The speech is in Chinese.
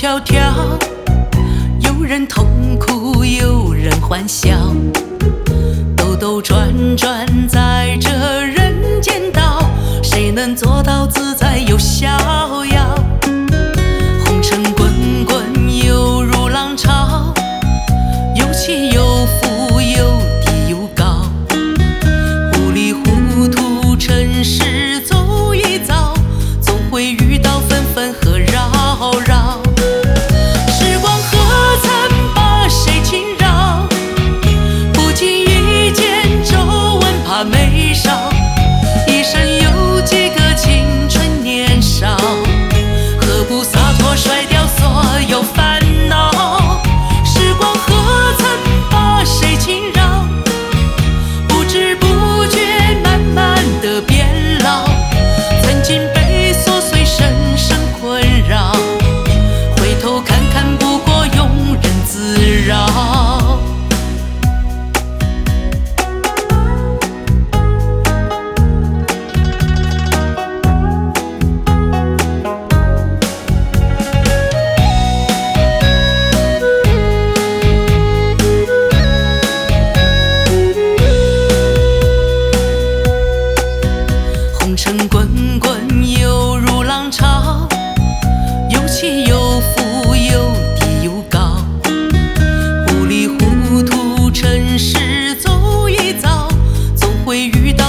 迢迢，有人痛哭，有人欢笑，兜兜转转在这人间道，谁能做到自在又逍遥？红尘滚滚，犹如浪潮，有起有伏，有低有高，糊里糊涂，尘世走一遭，总会遇到纷纷和扰扰。时光何曾把谁轻扰？不经意间皱纹怕眉梢，一生有几个青春年少，何不洒脱甩掉所有烦恼？时光何曾把谁轻扰？不知不觉慢慢地变老，曾经被琐碎深深困扰，回头看看不过庸人自扰。红尘滚滚，犹如浪潮，有起有伏，有低有高，糊里糊涂，尘世走一遭，总会遇到